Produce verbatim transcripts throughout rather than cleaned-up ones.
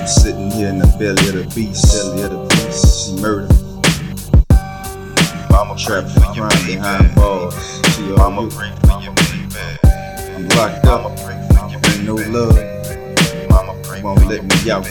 I'm sitting here in the belly of the beast, belly of the beast. She murder. Mama trapped for crime behind bars. She all Mama pray for your baby. I'm locked up. Ain't no love. Mama pray won't let me out.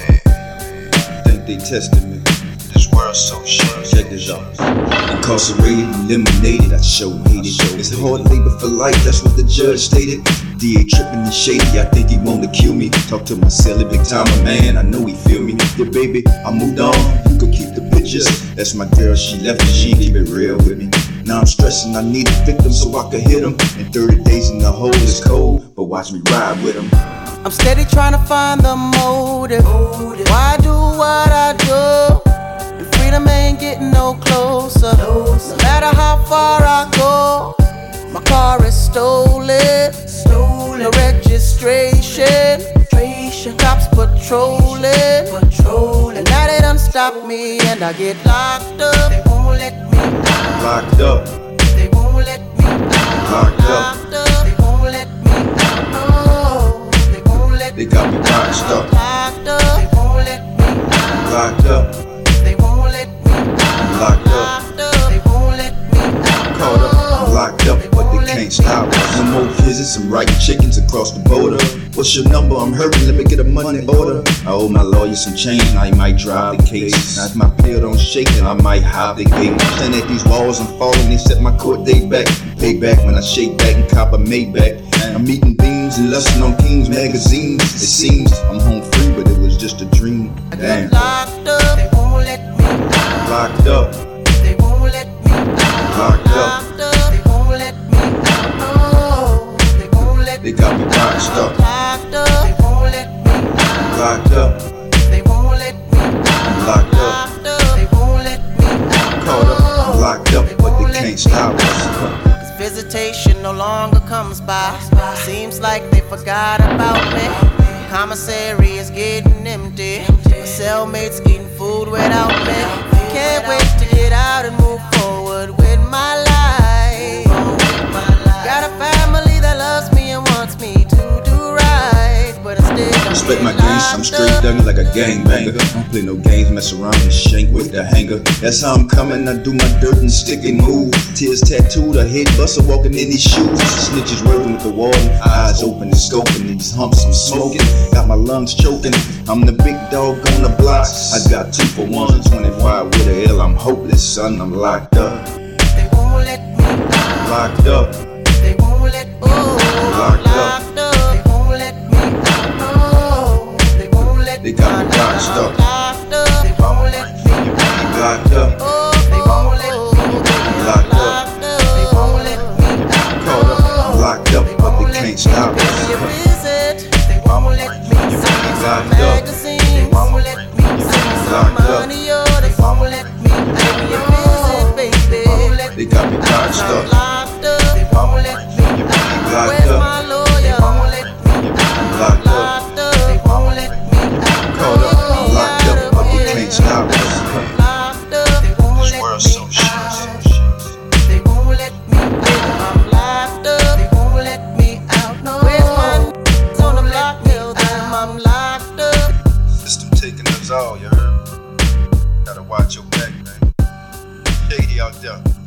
Think they tested me. This world so short. Check this out. Incarcerated, eliminated. I show hated. It's hard labor for life. That's what the judge stated. D A tripping and shady. I think he wanna kill me. Talk to my celly, big timer man. I know he feel me. Yeah, baby, I moved on. You can keep the pictures. That's my girl. She left me. She keep it real with me. Now I'm stressing. I need a victim so I can hit him. And thirty days in the hole is cold, but watch me ride with him. I'm steady trying to find the motive. Why do what I do? And freedom ain't getting no closer. No matter how far I go, my car is stolen. No registration. Cops patrolling. And now they done stop me and I get locked up. They won't let me out. Locked up. They won't let me out. Locked up. They won't let me out. No. They won't let They got me boxed up. Locked up. They won't let me out. Locked up. They won't let me out. Locked up. They won't let me out. Caught up. I'm locked up, but they can't stop us. No more visits. I'm writing chickens across the border. What's your number? I'm hurting. Let me get a money order. I owe my lawyer some change. Now he might drive the case. Now if my pill don't shake, then I might hide the gate. Stand at these walls, I'm falling. They set my court date back. Pay back when I shake back and cop a Maybach. I'm eating beans and lusting on King's magazines. It seems I'm home free, but it was just a dream. Damn. Locked up. They won't let me out. Locked up. They won't let me out. Locked up. They won't let me out. No. They won't let They got me boxed up. Locked up. They won't let me out. Locked up. They won't let me out. Locked up. They won't let me out. Caught up. I'm locked up, but they can't stop us. Visitation no longer comes by. Seems like they forgot about me. Commissary is getting empty. My cellmates eating food without me. Can't wait to get out and move forward with my life. Got a family that loves me and wants me to do right, but instead I'm Respect my getting games, I'm locked straight up. duggan like a gangbanger. Don't play no games, mess around and shank with the hanger. That's how I'm coming, I do my dirt and stick and move. Tears tattooed, a head buster walking in these shoes. Snitches working with the warden, eyes open and scoping. These humps I'm smoking, got my lungs choking. I'm the big dog on the block. I got two for one, twenty-five with a L. I'm hopeless, son, I'm locked up. They won't let me out. Locked up. They won't let me out. Locked up. They won't let me out. No. They won't let They got me boxed up. Locked up. They won't let me out. Locked up. They won't let me out. Locked up. They won't let me out. Caught up. I'm locked up, but they can't stop Pay me a us. visit. They won't let me see some Locked up. magazines. They won't let me see some Locked up. money. Oh, they won't let me pay me a visit, baby. They got me boxed I'm up. locked up. They won't let me out. Locked Where's up. my lawyer? They won't let me out. Locked up. Locked up. They won't let me out. Caught up. I'm locked up, but they can't stop us. Locked up. They won't let me out. They won't let me out. I'm locked up. They won't let me out. No. Where's my n- on the block? Tell them I'm locked up. System taking us all, you heard? Gotta watch your back, man. Shady out there.